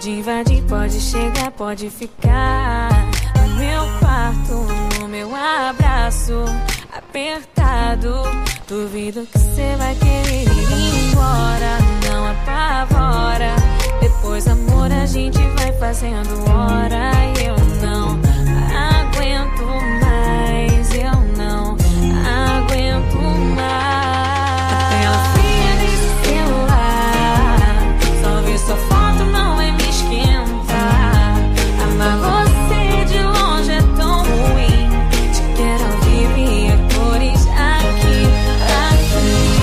Pode invadir, pode chegar, pode ficar no meu quarto, no meu abraço apertado. Duvido que cê vai querer ir embora, não apavora. Depois, amor, a gente vai fazendo hora. E eu não aguento mais, eu não aguento mais. A tela fria desse celular, só ver sua foto não vai me esquentar. Amar você de longe é tão ruim, te quero ao vivo e a cores aqui, aqui.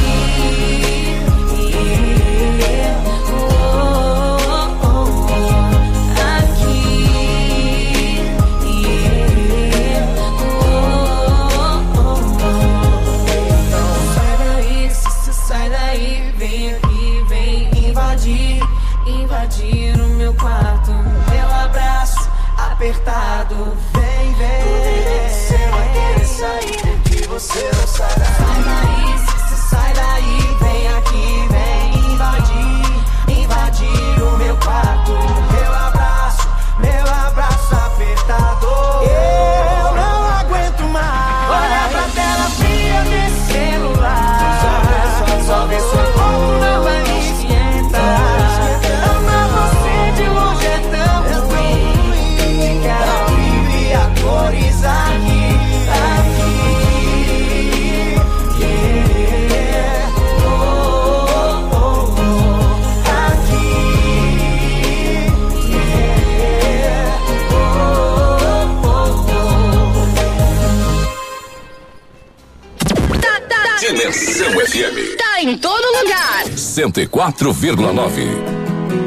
Invadir o meu quarto, meu abraço apertado. Vem, vem, você vai querer sair de você não sairá. Sai daí, sai daí, vem aqui, vem invadir o meu quarto, meu abraço apertado. Eu não aguento mais. Olha pra tela fria desse celular, só vê sua foto, não vai me esquentar. Cores aqui, yeah. Oh, oh, oh. Aqui, yeah. Oh, oh. Dimensão FM. Tá em todo lugar. 104,9.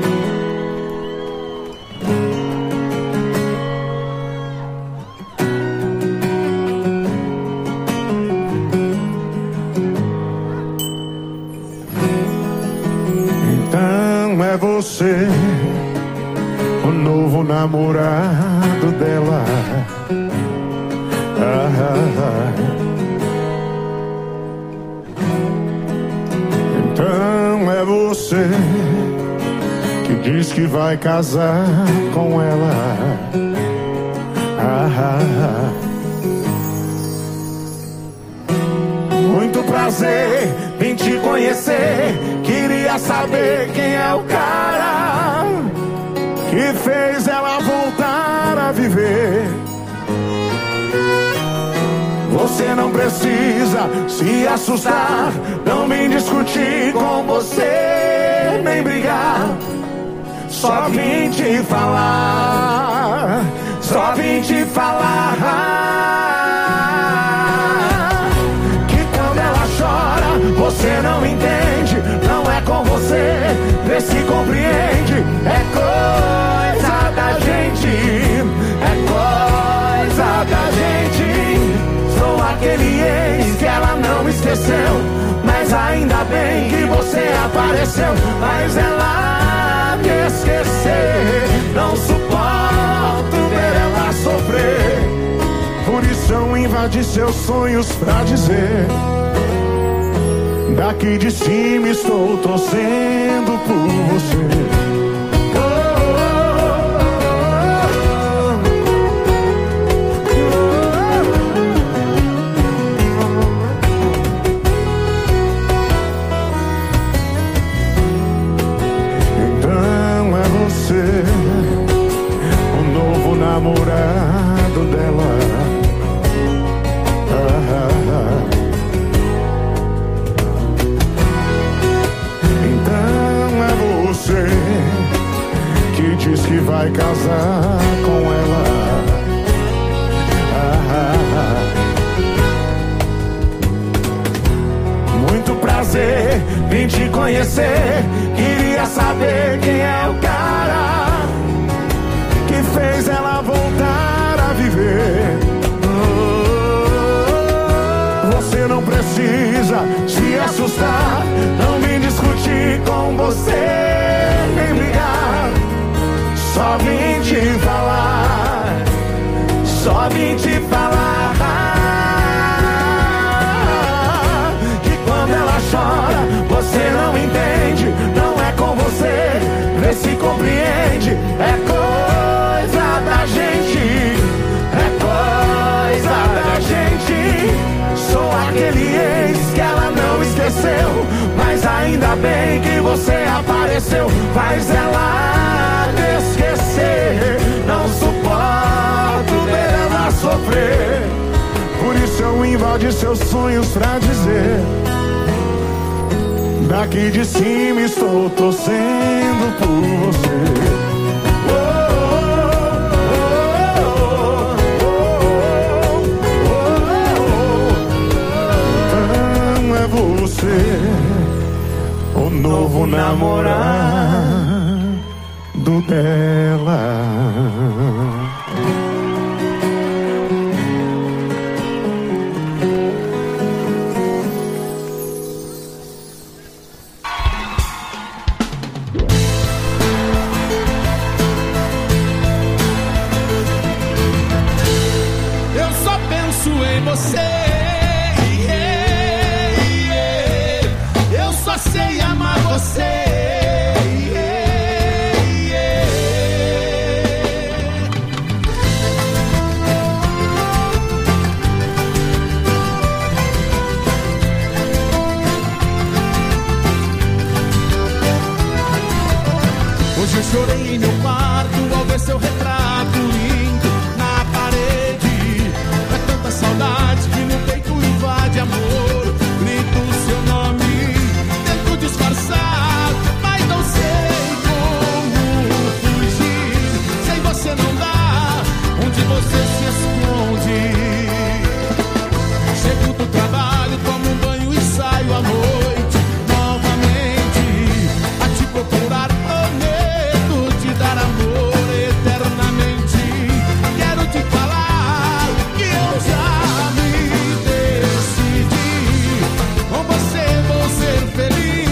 Você, o novo namorado dela. Então é você que diz que vai casar com ela. Muito prazer, vim te conhecer. Queria saber quem é o cara que fez ela voltar a viver. Você não precisa se assustar, não vim discutir com você, nem brigar. Só vim te falar, só vim te falar que quando ela chora, você não entende. Não é com você, vê se compreende. É coisa da gente, é coisa da gente. Sou aquele ex que ela não esqueceu, mas ainda bem que você apareceu. Mas ela me esquecer, não suporto ver ela sofrer. Por isso eu invadi seus sonhos pra dizer: daqui de cima estou torcendo por você. Então é você, o novo namorado dela. Que diz que vai casar com ela. Muito prazer, vim te conhecer. Queria saber quem é o cara que fez ela voltar a viver. Você não precisa se assustar, não vim discutir com você, nem brigar. Só vim te falar, só vim te falar que quando ela chora, você não entende. Não é com você, vê se compreende. aconteceu faz ela te esquecer. Não suporto ver ela sofrer, por isso eu invadi seus sonhos pra dizer: daqui de cima estou torcendo por você. O novo namorado dela. Eu só penso em você. Só sei amar você. Hoje eu chorei em meu quarto ao ver seu retrato lindo na parede. É tanta saudade que no peito invade amor. Grito o seu nome, disfarçar, mas não sei como fugir. Sem você não dá, onde você se esconde. Chego do trabalho, tomo um banho e saio à noite novamente a te procurar, prometo te dar amor eternamente. Quero te falar que eu já me decidi. Com você vou ser feliz.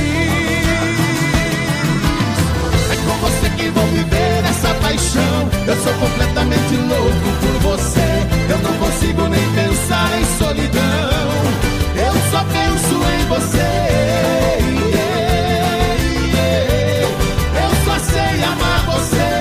Vou viver essa paixão. Eu sou completamente louco por você. Eu não consigo nem pensar em solidão. Eu só penso em você. Eu só sei amar você.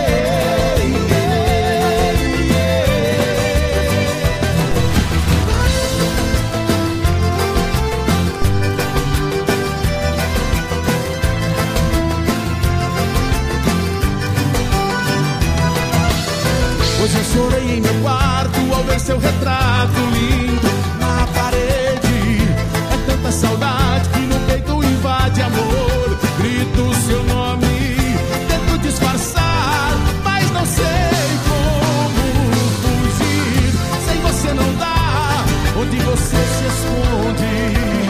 Hoje eu chorei em meu quarto ao ver seu retrato lindo na parede. É tanta saudade que no peito invade amor. Grito o seu nome, tento disfarçar, mas não sei como fugir. Sem você não dá, onde você se esconde.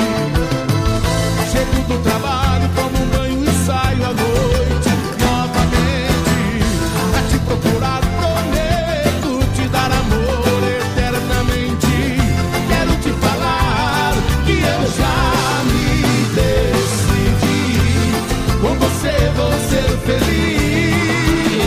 Chego do trabalho, tomo um banho e saio à noite novamente a te procurar. Dar amor eternamente. Quero te falar que eu já me decidi. Com você vou ser feliz.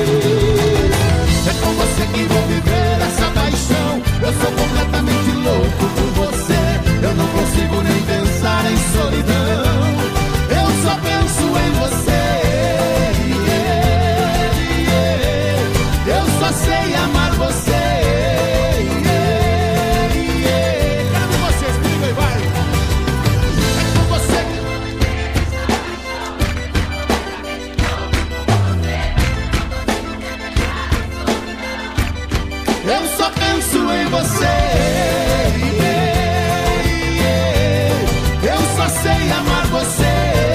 É com você que vou viver essa paixão. Eu sou completamente louco por você. Eu não consigo nem pensar em solidão. Eu só penso em você. Eu só sei amar você. Cadê vocês? Briga e vai. É com você. Eu só penso em você. Eu só sei amar você.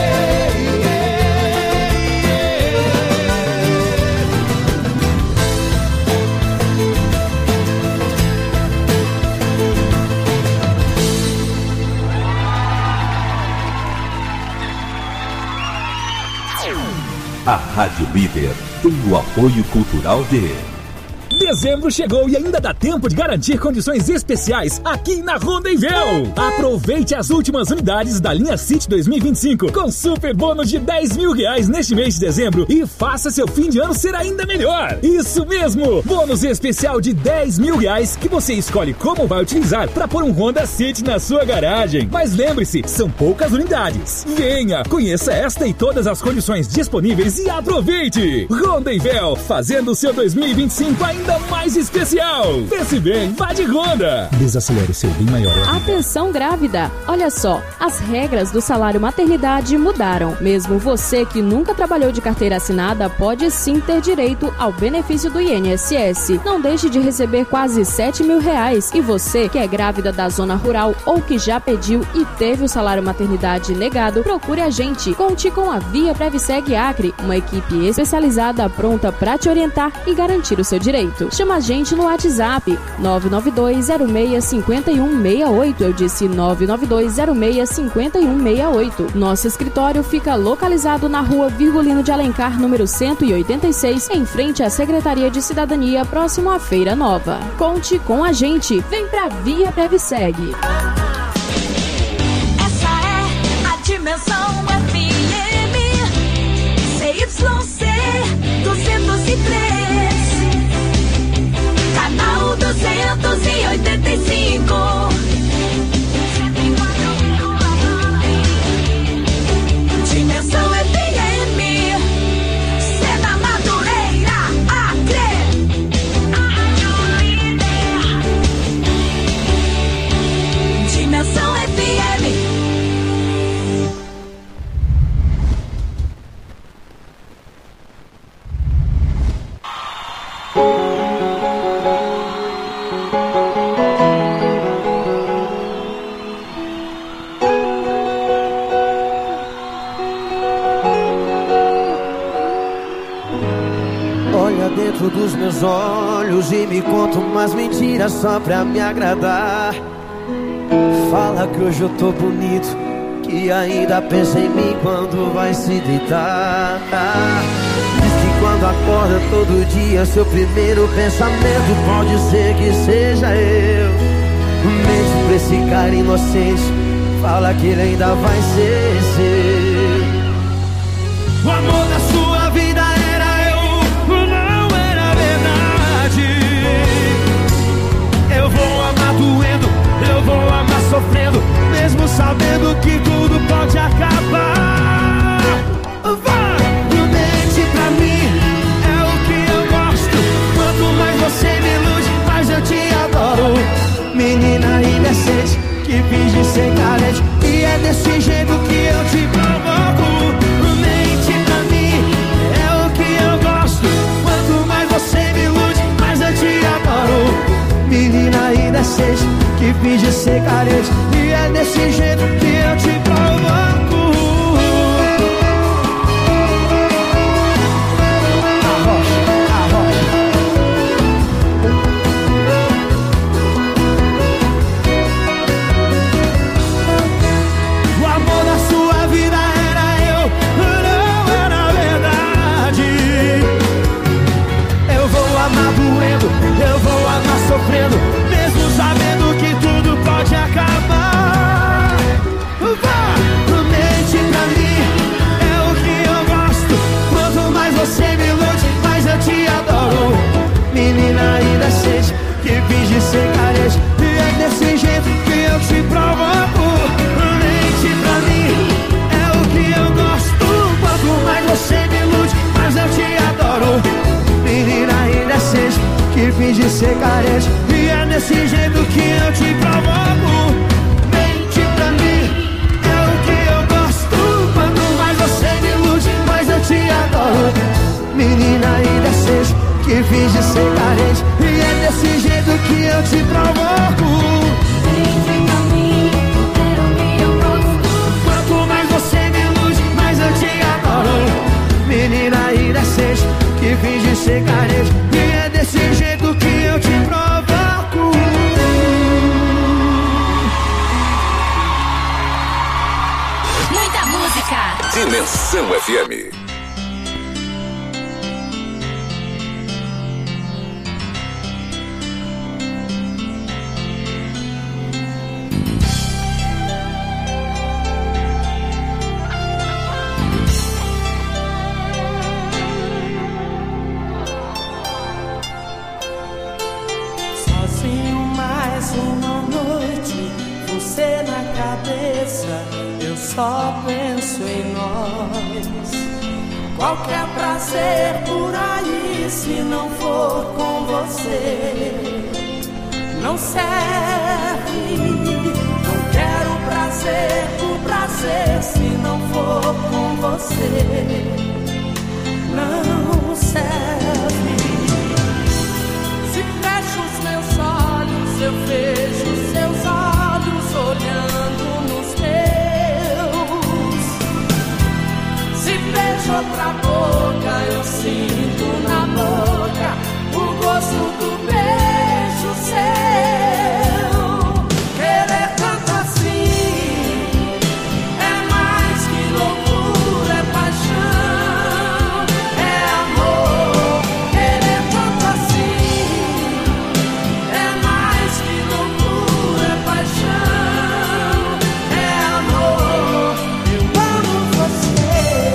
A Rádio Líder tem o apoio cultural de... Dezembro chegou e ainda dá tempo de garantir condições especiais aqui na Rondenvel. Aproveite as últimas unidades da linha City 2025 com super bônus de R$10.000 neste mês de dezembro e faça seu fim de ano ser ainda melhor. Isso mesmo, bônus especial de R$10.000 que você escolhe como vai utilizar para pôr um Honda City na sua garagem. Mas lembre-se, são poucas unidades. Venha, conheça esta e todas as condições disponíveis e aproveite. Rondenvel, fazendo o seu 2025 ainda ainda mais especial. Pense bem, vá de Honda. Desacelere seu bem maior. Atenção grávida, olha só, as regras do salário maternidade mudaram. Mesmo você que nunca trabalhou de carteira assinada pode sim ter direito ao benefício do INSS. Não deixe de receber quase R$7 mil. E você que é grávida da zona rural ou que já pediu e teve o salário maternidade negado, procure a gente. Conte com a Via Previseg Acre, uma equipe especializada pronta para te orientar e garantir o seu direito. Chama a gente no WhatsApp 992065168. Eu disse 992065168. Nosso escritório fica localizado na rua Virgulino de Alencar, número 186, em frente à Secretaria de Cidadania, próximo à Feira Nova. Conte com a gente. Vem pra Via Previseg. Essa é a Dimensão FM CYC 203, canal 285. Dimensão FM, Sena Madureira, Acre. Dimensão FM. Olha dentro dos meus olhos e me conta umas mentiras só pra me agradar. Fala que hoje eu tô bonito, que ainda pensa em mim quando vai se deitar. Diz que quando acorda todo dia, seu primeiro pensamento pode ser que seja eu. Mente pra esse cara inocente, fala que ele ainda vai ser seu. O amor da sua vida era eu, não era verdade. Eu vou amar doendo, eu vou amar sofrendo, mesmo sabendo que tudo pode acabar. Vai, mente pra mim, é o que eu gosto. Quanto mais você me ilude, mais eu te adoro. Menina indecente, que finge ser carente, e é desse jeito que eu te provoco. Mente pra mim, é o que eu gosto. Quanto mais você me ilude, mais eu te adoro. Menina indecente, que finge ser carente, e é desse jeito que eu te provoco. O amor da sua vida era eu, não era verdade. Eu vou amar doendo, eu vou amar sofrendo, mesmo sabendo que tudo pode acabar. Vá, mente pra mim, é o que eu gosto. Quanto mais você me ilude, mais eu te adoro. Menina indecente, que finge ser carente, e é desse jeito que eu te provoco. Mente pra mim, é o que eu gosto. Quanto mais você me ilude, mais eu te adoro. Menina indecente, que finge ser carente, e é desse jeito que eu te provoco. Mente pra mim, é o que eu gosto. Quanto mais você me ilude, mais eu te adoro. Menina indecente, que finge ser carente, e é desse jeito que eu te provoco. Mente pra mim, é o que eu gosto. Quanto mais você me ilude, mais eu te adoro. Menina indecente, que finge ser carente, e é desse jeito que eu te provoco. Muita música. Dimensão FM. Sozinho mais uma noite, você na cabeça, eu só penso em nós. Qualquer prazer por aí, se não for com você. você não serve. Não quero prazer por prazer se não for com você. Não serve. Se fecho os meus olhos, eu vejo seus olhos olhando nos meus. Se vejo outra boca, eu sinto na boca o gosto do beijo seu. Querer tanto assim é mais que loucura, é paixão, é amor. Querer tanto assim é mais que loucura, é paixão, é amor. Eu amo você.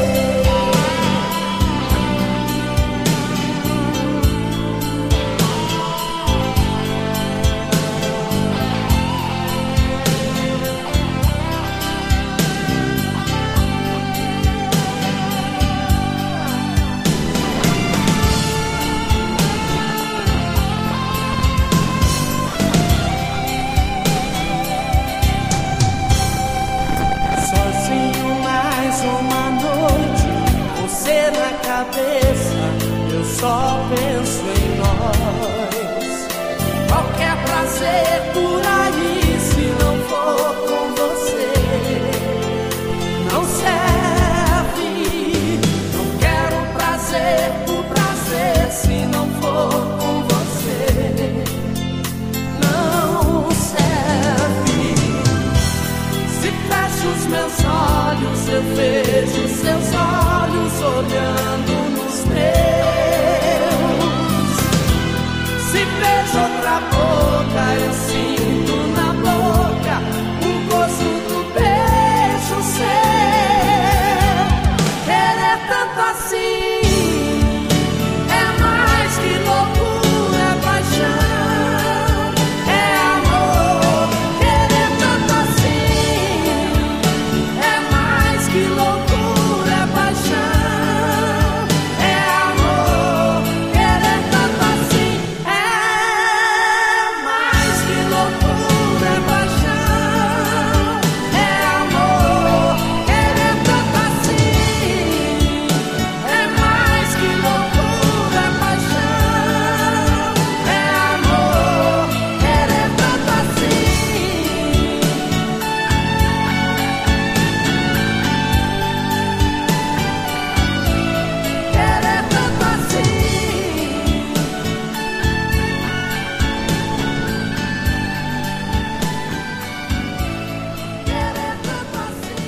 Sozinho mais uma noite, você na cabeça, eu só penso em nós. Qualquer prazer por aí, se não for com você, não serve. Não quero prazer por prazer, se não for com você, não serve. Se fecho os meus olhos, eu vejo seus olhos olhando nos meus. Se vejo outra boca, eu sinto na boca o gosto do beijo seu. Querer tanto assim é mais que loucura, é paixão, é amor. Querer tanto assim é mais que loucura, é paixão, é amor. Querer tanto assim é mais que loucura, é paixão, é amor. Querer tanto assim é mais que loucura, é paixão, é amor. Querer tanto assim. Querer tanto assim. Querer tanto assim.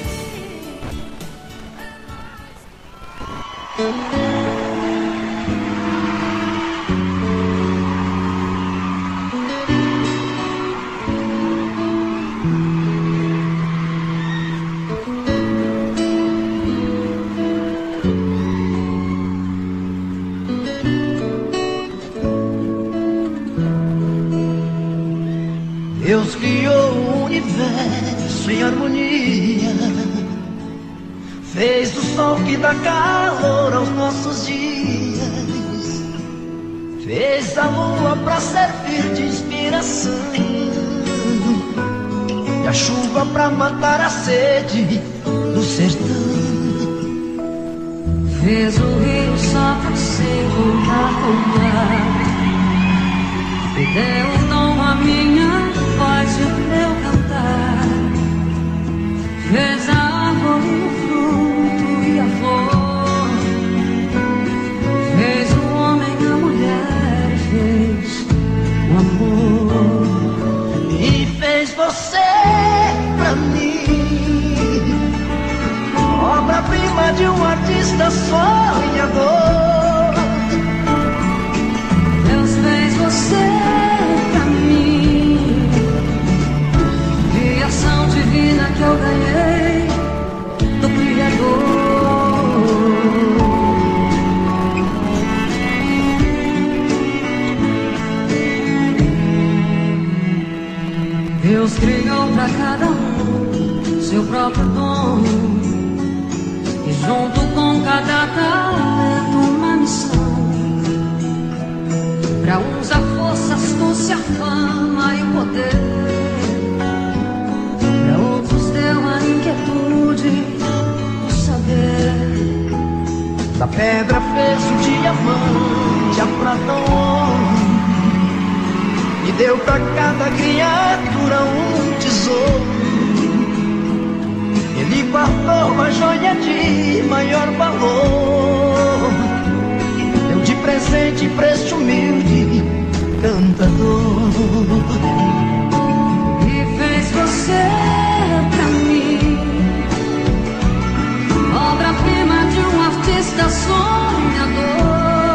Deus criou o universo em harmonia, fez o sol que dá calor aos nossos dias, fez a lua pra servir de inspiração e a chuva pra matar a sede do sertão. Fez o rio só pra se voltar com o mar, me deu o dom a minha voz e o meu cantar. Fez a árvore, o fruto e a flor, fez o homem, a mulher e fez o amor. E fez você pra mim, obra-prima de um artista sonhador. Deus fez você pra mim, criação divina que eu ganhei do Criador. Deus criou pra cada um seu próprio dom, e junto com cada talento uma missão. Pra uns a força, astúcia, a fama e o poder. Pra outros deu a inquietude, o saber. Da pedra fez o diamante, a prata o ouro. E deu pra cada criatura um tesouro. Ele guardou uma joia de maior valor. Deu de presente pra este humilde cantador. E fez você pra mim, obra-prima de um artista sonhador.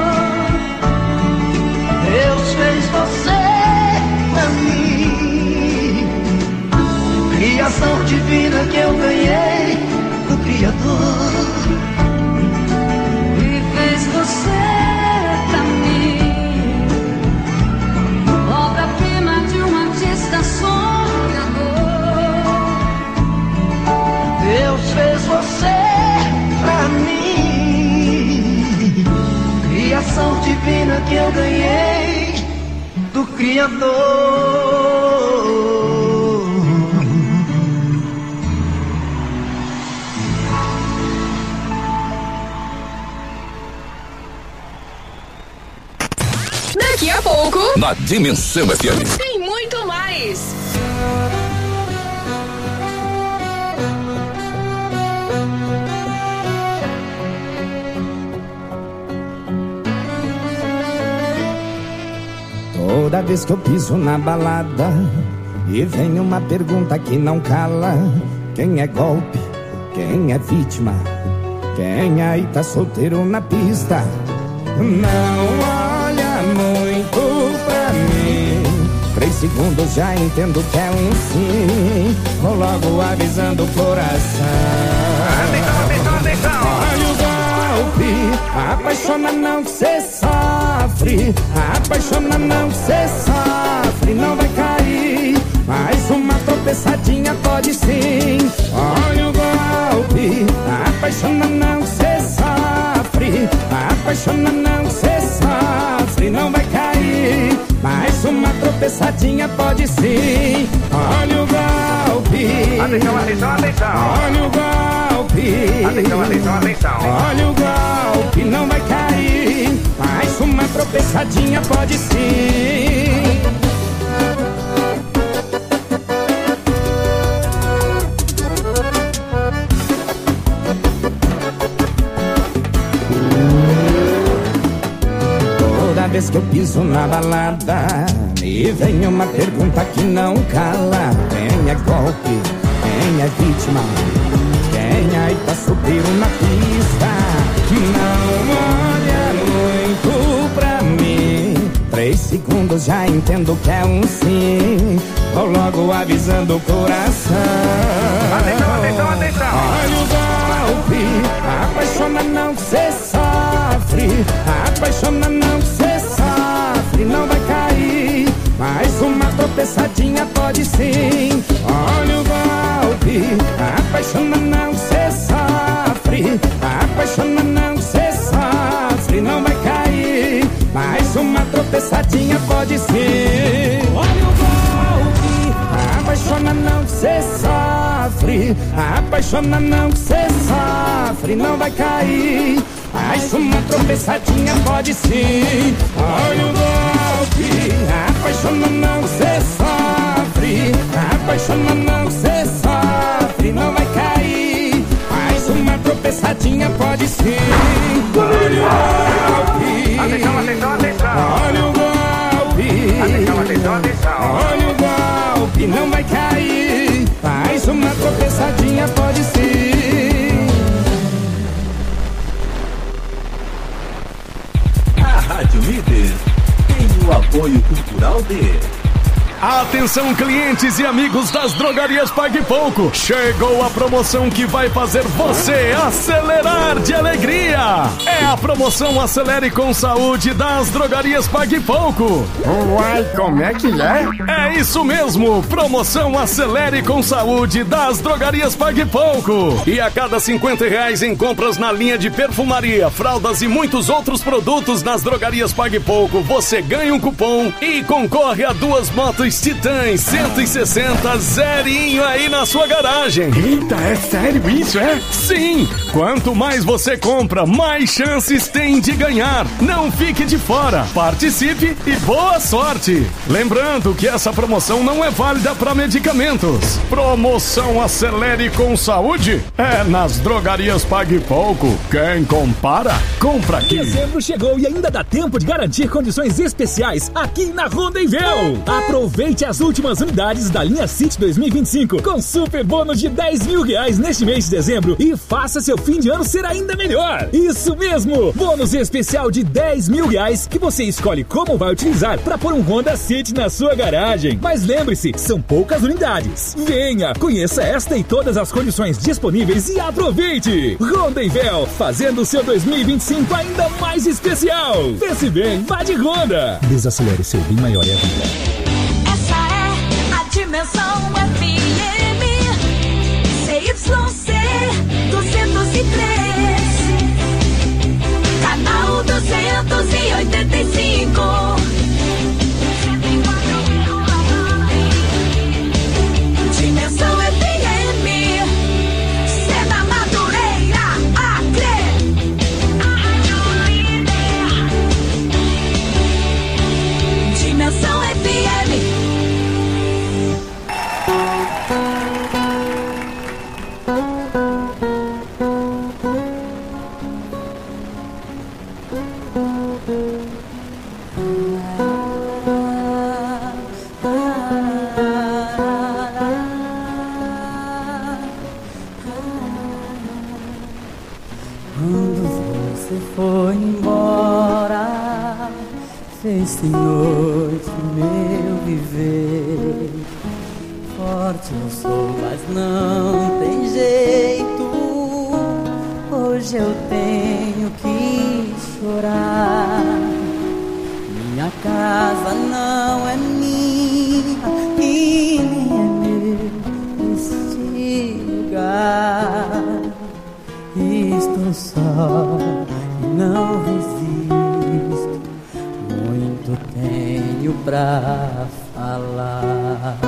Deus fez você pra mim, criação divina que eu ganhei do Criador. E fez você pra mim, obra-prima de um artista sonhador. Deus fez você pra mim, criação divina que eu ganhei do Criador. Daqui a pouco, na Dimensão FM, tem muito mais. Toda vez que eu piso na balada e vem uma pergunta que não cala: quem é golpe, quem é vítima, quem aí tá solteiro na pista? Não olha muito pra mim, 3 segundos já entendo que é um sim. Vou logo avisando o coração. Olha o golpe, apaixona não que cê sofre. Apaixona não que cê sofre, não vai cair. Mais uma tropeçadinha pode sim. Olha o golpe, apaixona não que cê sofre. Apaixona não que cê sofre, não vai cair. Mais uma tropeçadinha pode sim. Olha o golpe. Atenção, atenção, atenção. Olha o golpe. Atenção, atenção, atenção. Olha o golpe, não vai cair. Mais uma tropeçadinha pode sim. Toda vez que eu piso na balada, me vem uma pergunta que não cala: quem é golpe, quem é vítima, quem aí tá solteiro na pista? Não olha muito pra mim, 3 segundos já entendo que é um sim. Vou logo avisando o coração. Atenção, atenção, atenção. Olha o golpe, apaixona não que cê sofre. Apaixona não que cê sofre, não vai cair. Mais uma tropeçadinha pode sim. Olha o golpe, apaixona não que cê sofre. Apaixona não que cê sofre, não vai cair. Mais uma tropeçadinha pode sim. Olha o golpe, apaixona não que cê sofre. Apaixona não que cê sofre, não vai cair. Mais uma tropeçadinha pode sim. Olha o golpe, apaixona não que cê sofre. Apaixona não que cê sofre, não vai cair. Mais uma tropeçadinha pode sim. Olha o golpe. Atenção, atenção, atenção. Olha o golpe. Atenção, atenção, atenção. Olha o golpe, não vai cair. Mais uma tropeçadinha pode sim. A Rádio Líder tem o apoio cultural de Atenção, clientes e amigos das drogarias Pague Pouco. Chegou a promoção que vai fazer você acelerar de alegria. É a promoção Acelere com Saúde das drogarias Pague Pouco. Uai, como é que é? É isso mesmo, promoção Acelere com Saúde das drogarias Pague Pouco. E a cada R$50 em compras na linha de perfumaria, fraldas e muitos outros produtos nas drogarias Pague Pouco, você ganha um cupom e concorre a 2 motos Titãs 160 zerinho aí na sua garagem. Eita, é sério isso, é? Sim! Quanto mais você compra, mais chances tem de ganhar. Não fique de fora. Participe e boa sorte. Lembrando que essa promoção não é válida para medicamentos. Promoção Acelere com Saúde é nas drogarias Pague Pouco. Quem compara, compra aqui. Dezembro chegou e ainda dá tempo de garantir condições especiais aqui na Rondonvel. Aproveite as últimas unidades da linha City 2025 com super bônus de R$10.000 neste mês de dezembro e faça seu fim de ano ser ainda melhor. Isso mesmo, bônus especial de R$10.000 que você escolhe como vai utilizar para pôr um Honda City na sua garagem. Mas lembre-se, são poucas unidades. Venha, conheça esta e todas as condições disponíveis e aproveite. Rondonvel, fazendo o seu 2025 ainda mais especial. Pense bem, vá de Honda. Desacelere, seu bem maior é a vida. Dimensão FM CYC 203, canal 285. Dimensão FM, Sena Madureira, Acre. Dimensão FM. Fez noite meu viver. Forte eu sou, mas não tem jeito. Hoje eu tenho que chorar. Minha casa não é minha e nem é meu este lugar. Estou só e não resisto. Muito tenho pra falar.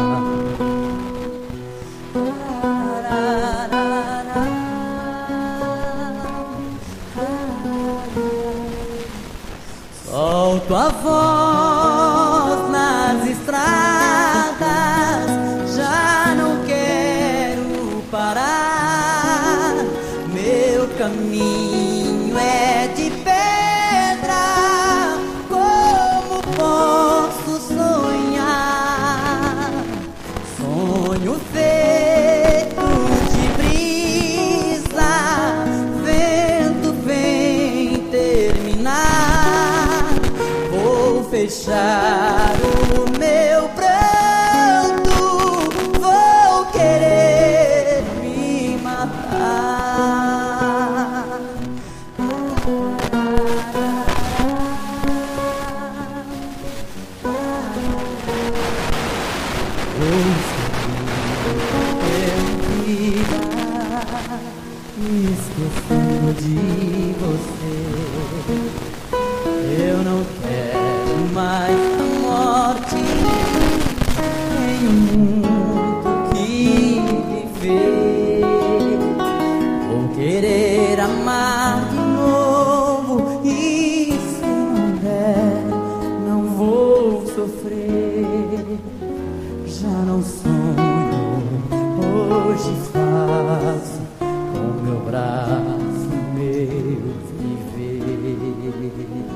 Solto a voz nas estradas, já não quero parar. Meu caminho é de pedra, como posso sonhar? Sonho feito de brisa, vento vem terminar. Vou fechar o meu pranto, vou querer me matar. Esquecendo de você, eu não quero mais a morte. Tenho muito que viver. Vou querer amar de novo e se não der, não vou sofrer. Já não sonho, hoje faço com meu braço meu viver.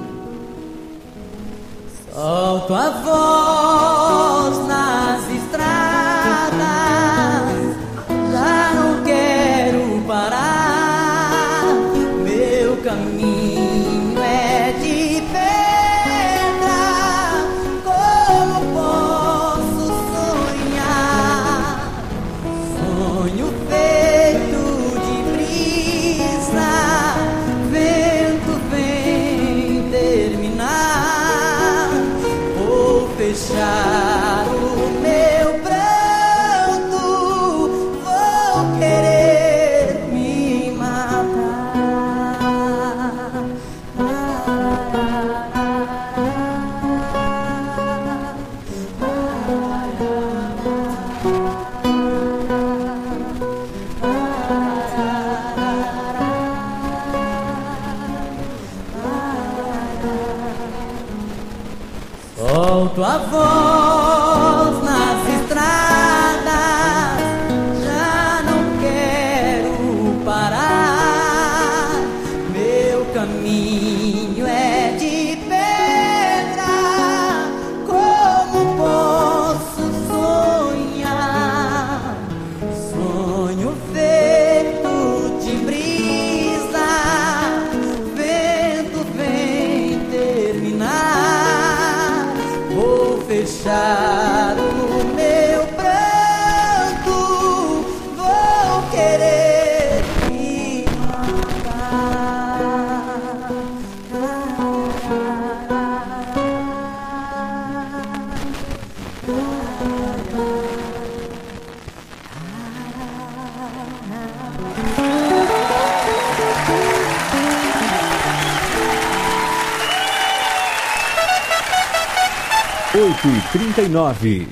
Solto a voz nas estradas, já não quero parar. Meu caminho é de pedra, como posso fechar o meu pranto, vou querer me matar. Solto a voz nas estradas, já não quero parar. Meu caminho é de pedra, como posso sonhar? Sonho feito de brisa, vento vem terminar. Vou fechar o meu pranto, vou querer me e 8h39.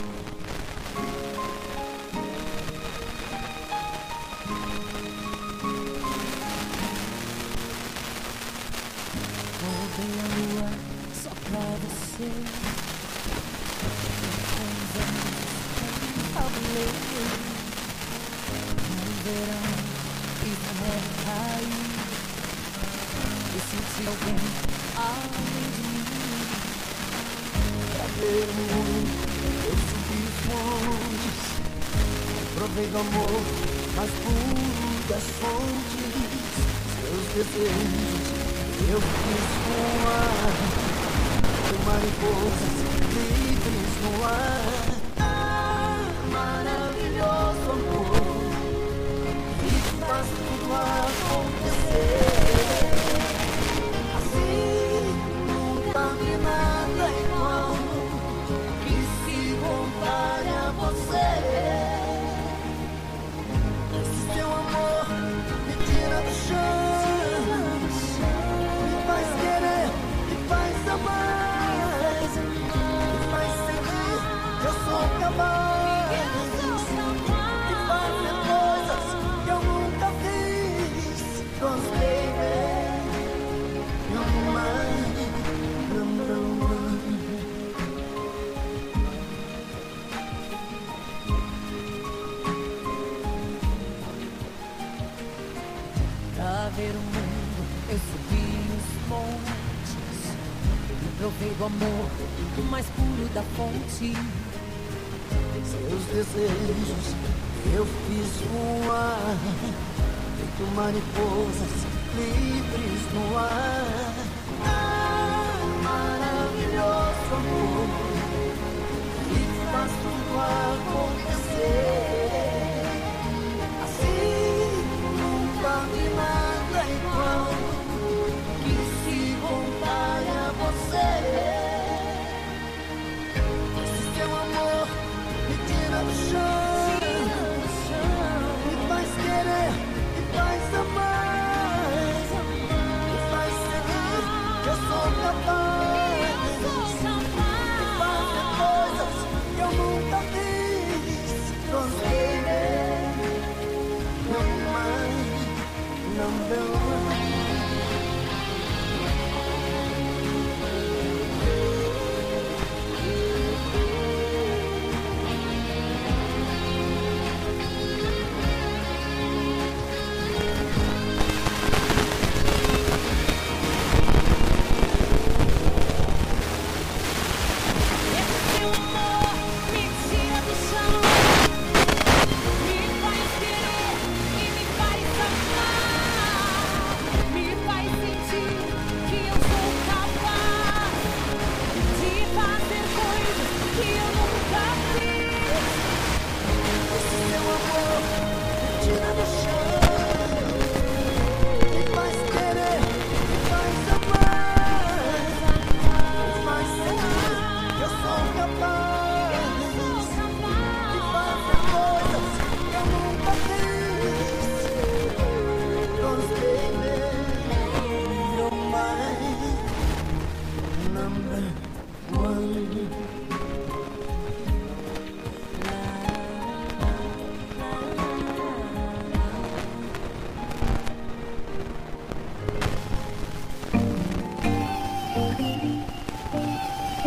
Ontem a lua só pra você. No verão e na neve caiu, eu senti alguém além de mim. Pra ver o mundo eu subi os montes, provei do amor mais puro das fontes. Seus desejos eu quis voar, com mariposas livres no ar. Ah, maravilhoso amor, que faz tudo acontecer. Assim nunca vi nada igual, que se compare a você. Esse seu amor me tira do chão, me faz querer, me faz amar, me faz sentir que eu sou capaz de fazer coisas que eu nunca fiz. Gostei, não mais, não. Pra ver o mundo eu subi os montes e provei do amor o mais puro da fonte. Seus desejos eu fiz voar, feito mariposas livres no ar. Ah, maravilhoso amor, que faz tudo acontecer. Assim nunca vi nada igual, que se compare a você. Esse seu amor me tira do chão, me faz querer, me faz amar, me faz sentir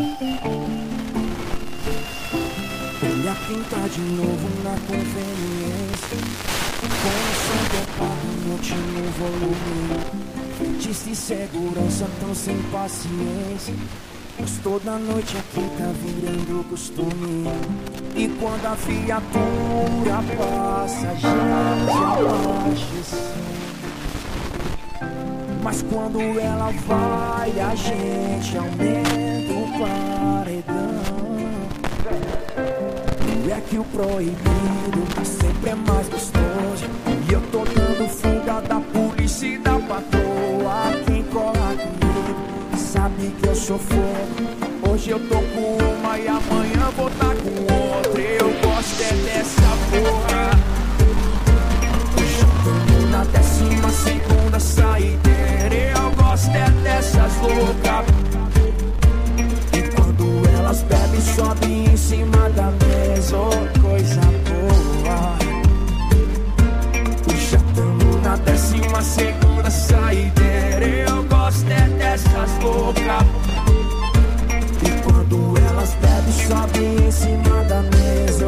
Olha quem tá de novo na conveniência, com o som tocado no último volume. Frentista e segurança tão sem paciência, mas toda noite aqui tá virando costume. E quando a viatura passa já abaixa, mas quando ela vai a gente aumenta o paredão. É que o proibido sempre é mais gostoso, e eu tô dando fuga da polícia e da patroa. Quem cola comigo sabe que eu sou fogo. Hoje eu tô com uma e amanhã vou tá com outra. Eu gosto é dessa porra. Hoje eu tô na 12ª saideira. Eu gosto é dessas loucas. E quando elas bebem, sobem em cima da mesa. Oh, coisa boa. Já tamo na 12ª saideira. Eu gosto é dessas loucas. E quando elas bebem, sobem em cima da mesa.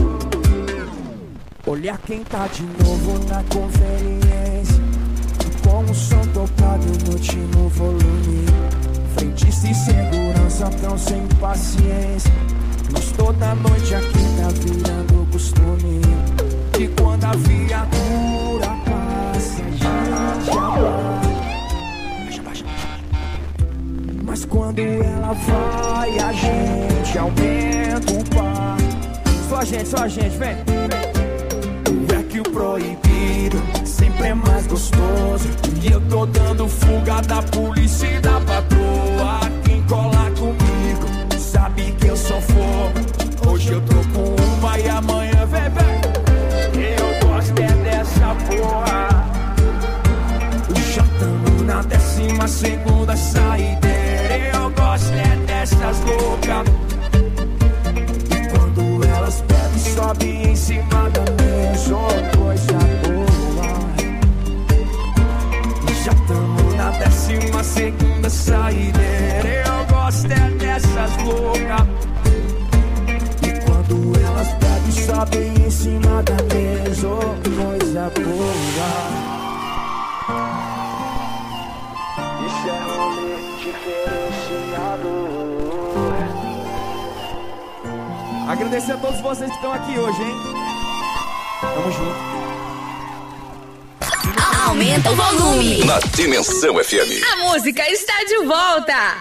Oh. Olha quem tá de novo na conveniência, com o som tocado no último volume. Frentista e segurança tão sem paciência, mas toda noite aqui tá virando costume. E quando a viatura passa, já baixa. Mas quando ela vai, a gente aumenta o par. Só a gente, vem. É que o proibido sempre é mais gostoso, e eu tô dando fuga da polícia e da patroa. Quem cola comigo sabe que eu sou fogo. Hoje eu tô com uma e amanhã vem. Eu gosto é dessa porra. Já tamo na 12ª saideira. Eu gosto é dessas loucas. E quando elas bebem, sobem em cima da mesa. Oh, coisa boa. Já tamo na 12ª saideira. Eu gosto é dessas loucas. E quando elas bebem, sobem em cima da mesa. Oh, coisa boa. Isso é rolê diferenciado. Agradecer a todos vocês que estão aqui hoje, hein? Tamo junto. Aumenta o volume. Na Dimensão FM. A música está de volta.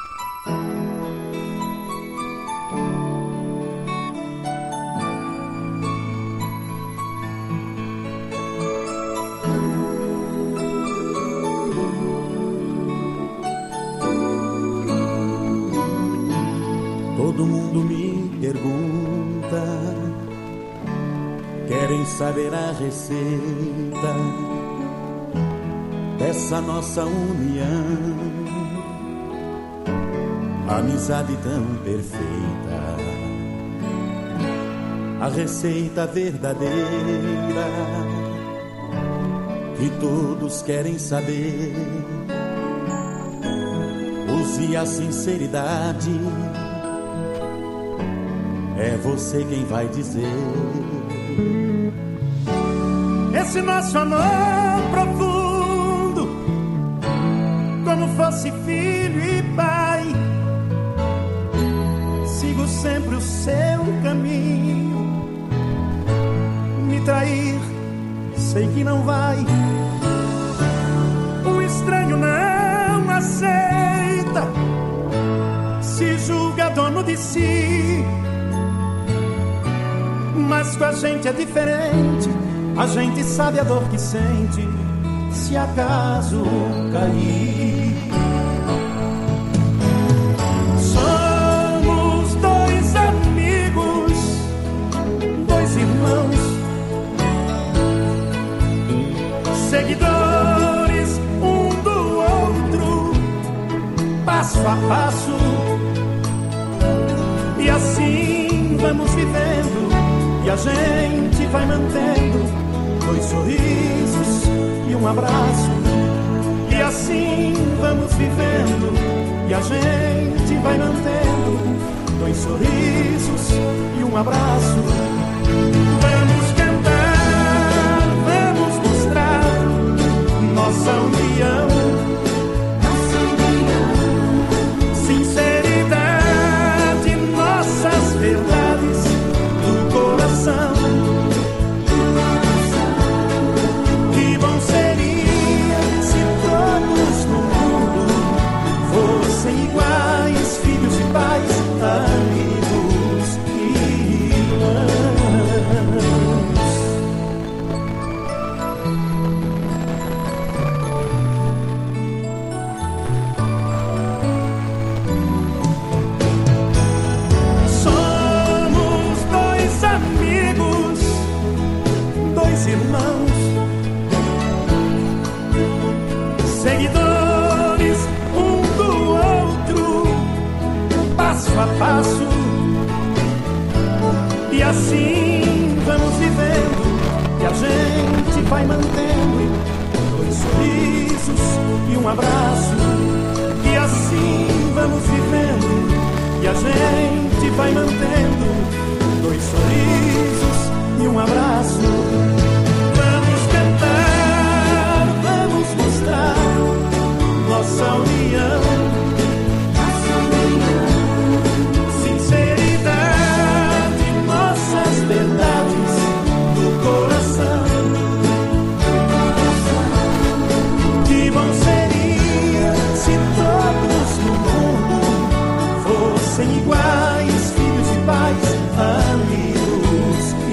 Todo mundo me pergunta, querem saber a receita dessa nossa união, amizade tão perfeita, a receita verdadeira que todos querem saber. Use a sinceridade, é você quem vai dizer. Esse nosso amor profundo, como fosse filho e pai, sigo sempre o seu caminho. Me trair, sei que não vai. O estranho não aceita, se julga dono de si. Mas com a gente é diferente, a gente sabe a dor que sente se acaso cair. Somos dois amigos, dois irmãos, seguidores um do outro, passo a passo. E assim vamos vivendo, e a gente vai mantendo dois sorrisos e um abraço. E assim vamos vivendo, e a gente vai mantendo 2 sorrisos e um abraço. Vamos cantar, vamos mostrar nossa união, sinceridade, nossas verdades do coração. Que bom seria se todos no mundo fossem iguais, filhos e pais, amigos e irmãos. Somos 2 amigos, 2 irmãos, seguidores um do outro, passo a passo, e assim vamos vivendo, e a gente vai mantendo 2 sorrisos e um abraço, e assim vamos vivendo, e a gente vai mantendo 2 sorrisos e um abraço. Vamos cantar, vamos mostrar nossa união, sinceridade, nossas verdades do coração. Que bom seria se todos no mundo fossem iguais, filhos e pais, amigos e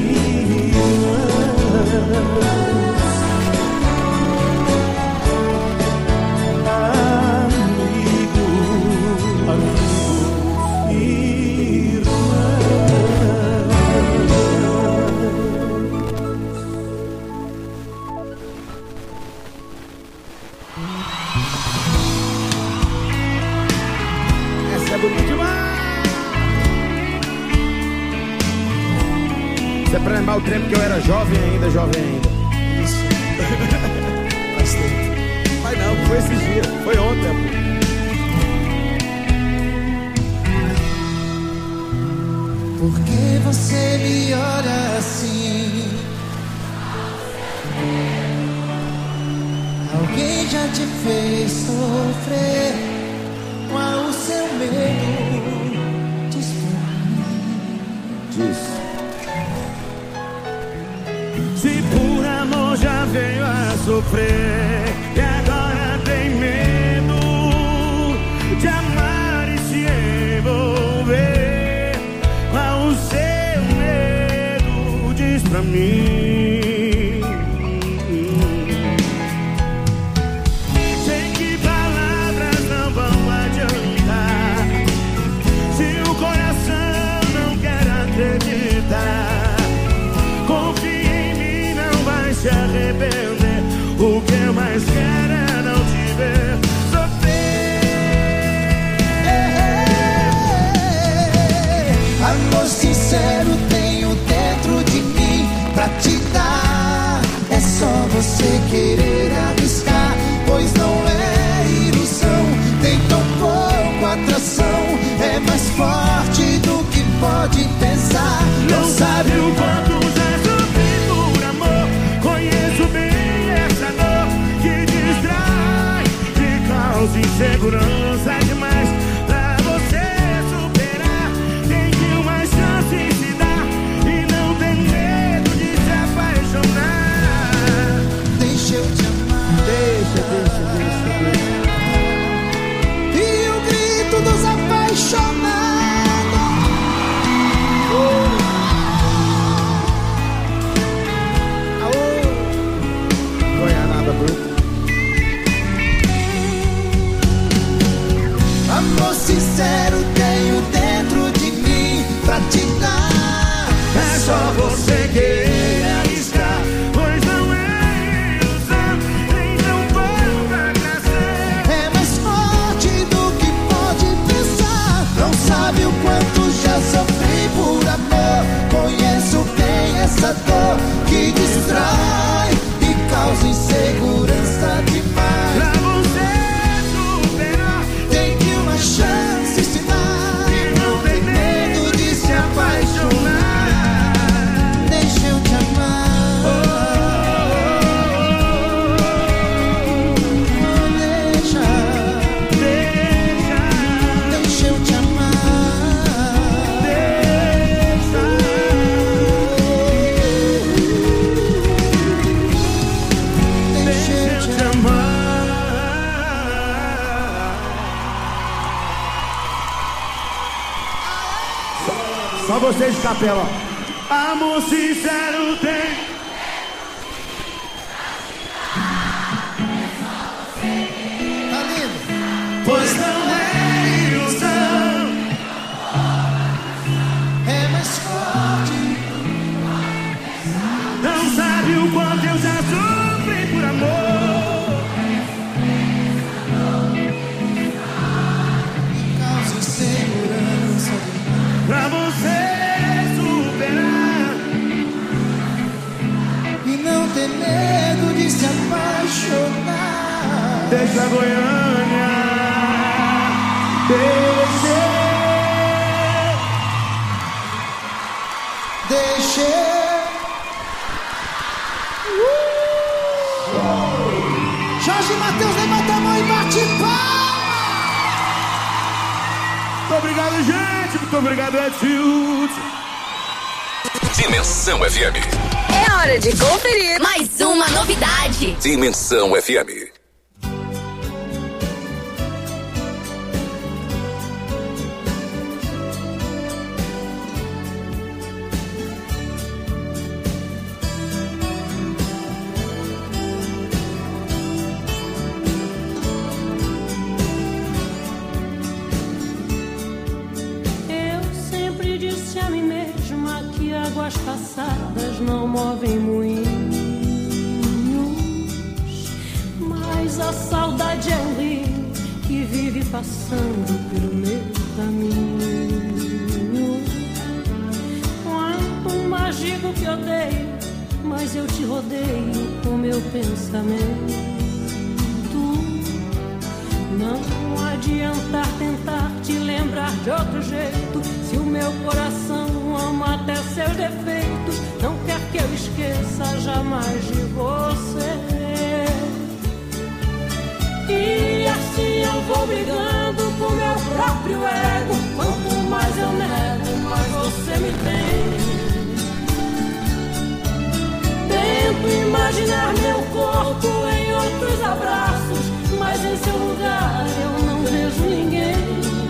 irmãos. Essa é bonita demais. Isso é pra lembrar o tempo que eu era jovem ainda. Isso. Faz tempo. Mas não, foi esses dias. Foi ontem, pô. Por que você me olha assim? Alguém já te fez sofrer? Qual o seu medo? Diz pra mim. Se por amor já veio a sofrer e agora tem medo de amar e se envolver, qual o seu medo? Diz pra mim. Sei que palavras não vão adiantar se o coração não quer acreditar. Confia em mim, não vai se arrepender. O que eu mais quero é não te ver sofrer. Amor sincero tenho dentro de mim pra te dar. É só você querer arriscar, pois não é ilusão. Tem tão pouco atração, é mais forte do que pode pensar. Não sabe o quanto já sofri por amor. Conheço bem essa dor que distrai, que causa insegurança demais. Pra você superar, tem que uma chance se dar e não tem medo de se apaixonar. Deixa eu te amar. Deixa. E o grito dos apaixonados. Goianada bruta. Amor sincero tenho dentro de mim pra te dar. É só você querer arriscar, pois não é ilusão. Nem tão pouco atração, É mais forte do que pode pensar. Não sabe o quanto já sofri por amor. Conheço bem essa dor que distrai e causa insegurança demais. pra você superar, Tem que uma Só vocês de capela. Amor sincero tem. Tá lindo. Pois não é ilusão. É mais forte. Não sabe o quanto eu já sofri por amor. Causa insegurança Pra você superar e não ter medo de se apaixonar. Deixa a Goiânia. Deixa. Jorge Matheus, levanta a mão e bate palma. Muito obrigado, gente. Muito obrigado, Edilson. Dimensão FM. É hora de conferir mais uma novidade. Dimensão FM. Águas passadas não movem moinhos, mas a saudade é um rio que vive passando pelo meu caminho. Quanto mais digo que odeio, mas eu te rodeio com meu pensamento. Não adianta tentar te lembrar de outro jeito, se o meu coração ama até seus defeitos, não quer que eu esqueça jamais de você. E assim eu vou brigando com meu próprio ego, quanto mais eu nego, mais você me tem. Tento imaginar meu corpo em outros abraços, mas em seu lugar eu não vejo ninguém.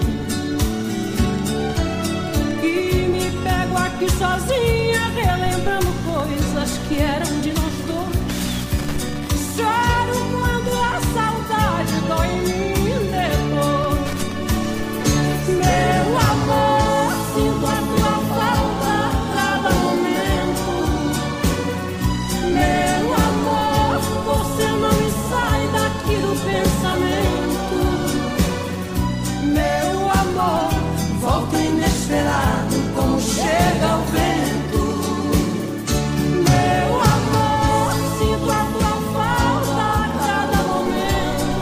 E me pego aqui sozinha, relembrando coisas que eram de nós dois. Choro quando a saudade dói em mim depois. Meu amor, sinto a tua falta a cada momento. Meu amor, você não me sai daqui do pensamento. Meu amor, volta inesperado como chega o vento. Meu amor, sinto a tua falta a cada momento.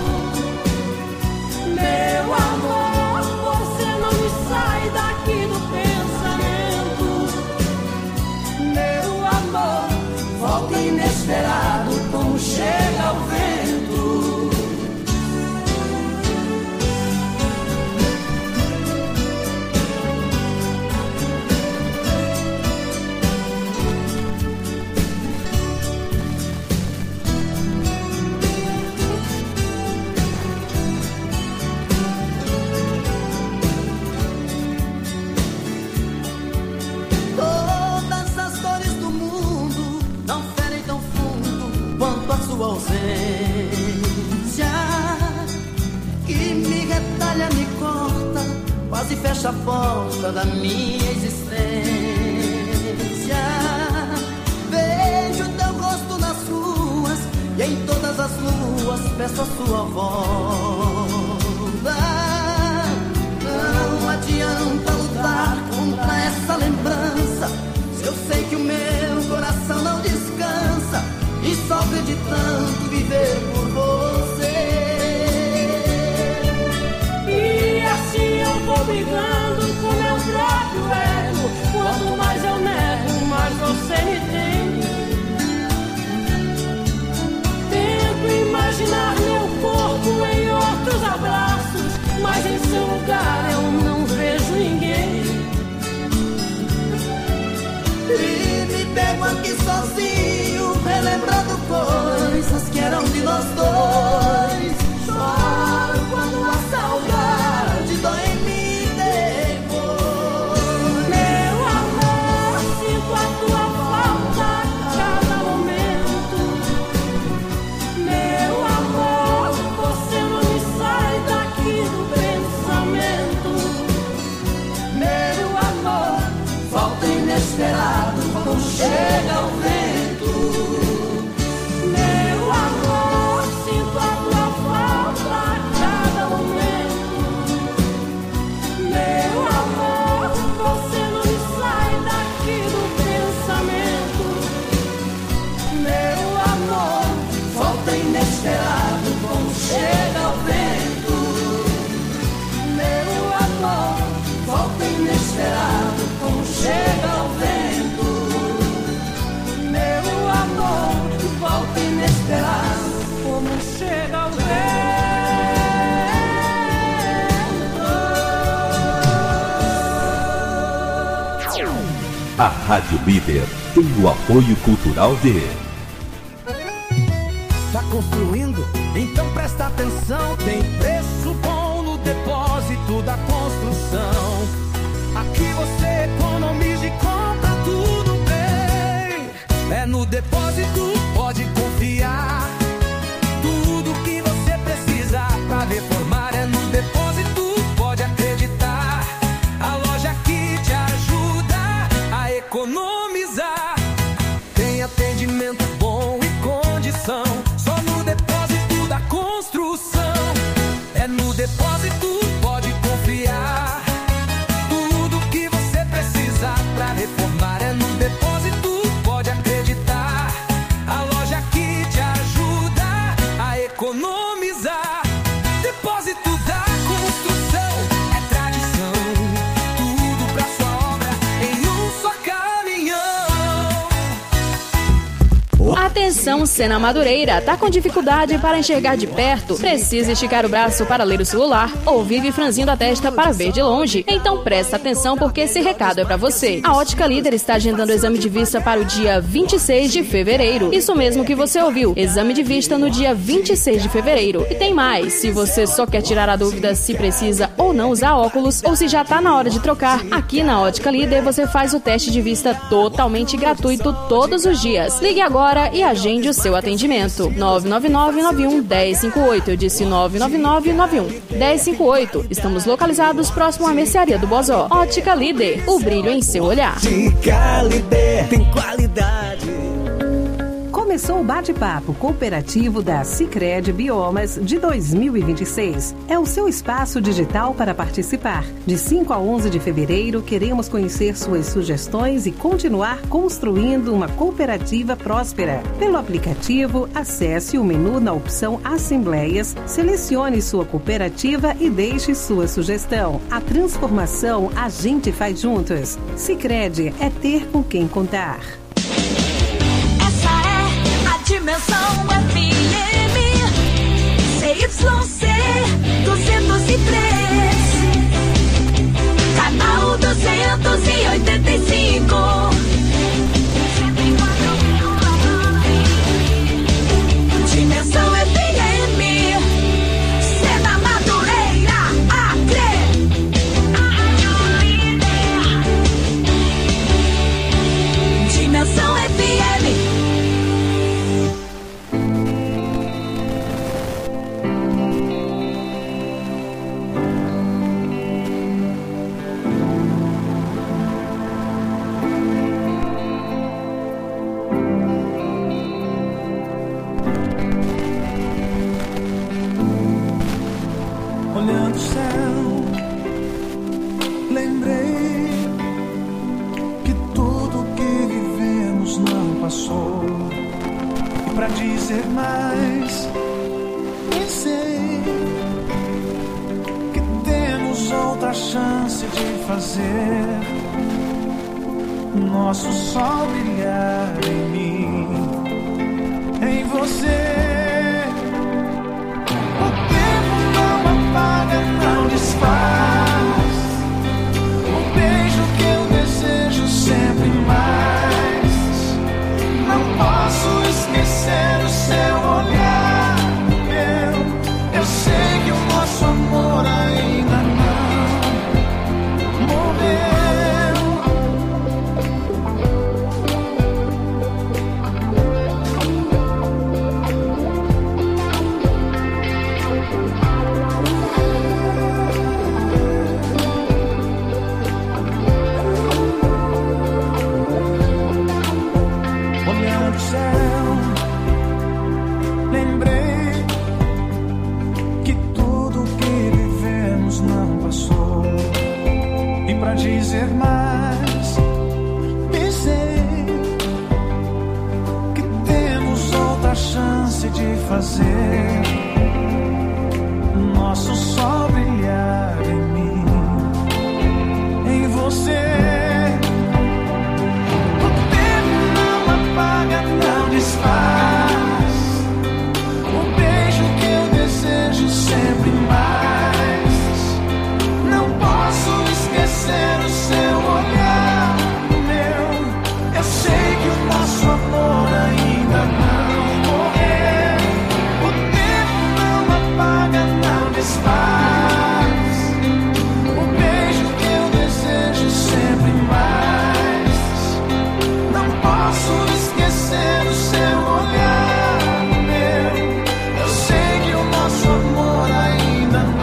Meu amor, você não me sai daqui do pensamento. Meu amor, volta inesperado como chega o vento. Todas as dores do mundo não ferem tão fundo quanto a sua ausência, que me retalha, me corta, quase fecha a porta da minha existência. Vejo teu rosto nas ruas e em todas as luas peço a sua volta. Não adianta lutar contra essa lembrança, se eu sei que o meu coração não descansa e sofre de tanto viver por você. E assim eu vou brigando com meu próprio ego, quanto mais eu nego, mais você me tem. Tento imaginar meu corpo em outros abraços, mas em seu lugar eu não vejo ninguém. E me pego aqui sozinho, relembrando coisas que eram de nós dois. Choro quando a saudade dói em mim depois. Meu inesperado quando chega o vento. Meu amor, sinto a tua falta a cada momento. Meu amor, você não sai daqui do pensamento. Meu amor, volta inesperado quando chega o vento. Meu amor, volta inesperado quando chega o vento. Meu amor, volta inesperado como chega o vento. A Rádio Líder tem o apoio cultural de... Tá construindo? Então presta atenção. Tem preço bom no depósito da construção. Aqui você economiza e compra tudo bem. É no depósito, pode confiar. Tudo que você precisa pra reformar é no depósito, pode acreditar. A loja que te ajuda a economizar. Tem atendimento bom e condição. Só no depósito da construção. É no depósito, pode confiar. Tudo que você precisa pra reformar é no depósito, pode acreditar. A loja que te ajuda a economizar. Depósito da construção é tradição. Tudo pra sua obra em um só caminhão. Atenção, Sena Madureira, tá com dificuldade para enxergar de perto? Precisa esticar o braço para ler o celular? Ou vive franzindo a testa para ver de longe? Então presta atenção porque esse recado é para você. A Ótica Líder está agendando o exame de vista para o dia 26 de fevereiro. Isso mesmo que você ouviu, exame de vista no dia 26 de fevereiro. E tem mais, se você só quer tirar a dúvida se precisa ou não usar óculos, ou se já tá na hora de trocar, aqui na Ótica Líder você faz o teste de vista totalmente gratuito todos os dias. Ligue agora e agende o seu atendimento. 999-91-1058. Eu disse 999-91-1058. Estamos localizados próximo à mercearia do Bozó. Ótica Líder, o brilho em seu olhar. Ótica Líder tem qualidade. Começou o bate-papo cooperativo da Sicredi Biomas de 2026. É o seu espaço digital para participar. De 5 a 11 de fevereiro, queremos conhecer suas sugestões e continuar construindo uma cooperativa próspera. Pelo aplicativo, acesse o menu na opção Assembleias, selecione sua cooperativa e deixe sua sugestão. A transformação a gente faz juntos. Sicredi é ter com quem contar. Dimensão FM CYC 203, canal 285. Dimensão FM, Sena Madureira, Acre. Dimensão FM. Olhando o céu, lembrei que tudo que vivemos não passou. E pra dizer mais, pensei que temos outra chance de fazer nosso sol brilhar em mim, em você. Não desfaz o beijo que eu desejo sempre mais. Não posso esquecer o seu olhar meu. Eu sei que o nosso amor ainda não morreu. querer mais. Pensei que temos outra chance de fazer nosso sol brilhar em mim, em você. O tempo não apaga, não desfaz o beijo que eu desejo sempre mais. Não posso esquecer o seu olhar meu. Eu sei que o nosso amor ainda não morreu. O tempo não apaga, não desfaz o beijo que eu desejo sempre mais. Não posso esquecer o seu olhar meu. Eu sei que o nosso amor ainda não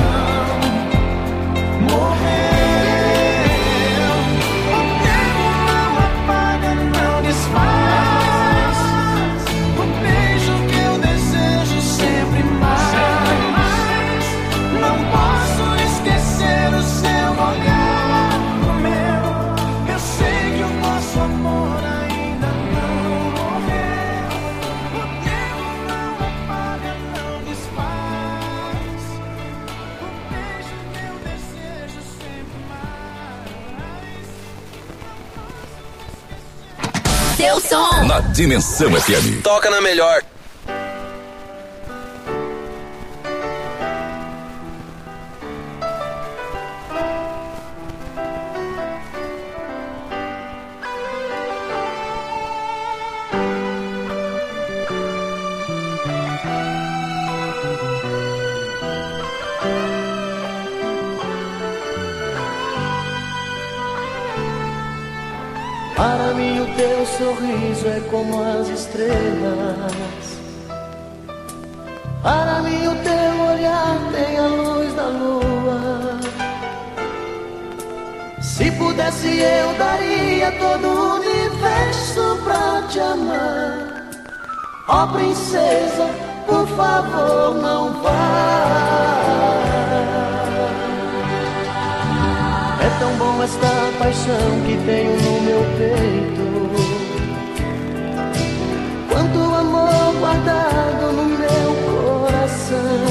morreu. O tempo não apaga, não desfaz o beijo que eu desejo sempre mais. Não posso esquecer o seu olhar meu. Eu sei que o nosso amor ainda não morreu. O tempo não apaga, não desfaz o beijo que eu desejo sempre mais. Seu som. Na Dimensão FM. Toca na melhor. Para mim o teu sorriso é como as estrelas. Para mim o teu olhar tem a luz da lua. Se pudesse eu daria todo o universo pra te amar. Ó princesa, por favor não vá. É tão bom esta paixão que tenho no meu peito. Quanto amor guardado no meu coração.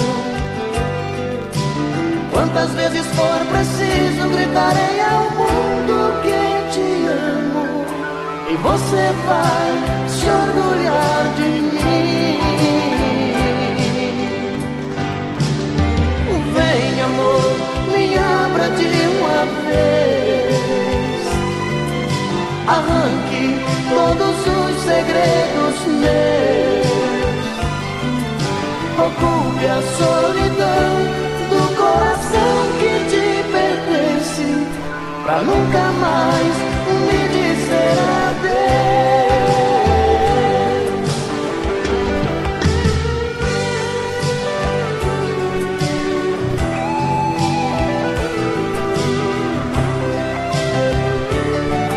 Quantas vezes for preciso gritarei ao mundo que te amo. E você vai se orgulhar de mim. Vem amor, me abra de uma vez. Arranque todos os segredos meus. Ocupe a solidão do coração que te pertence, pra nunca mais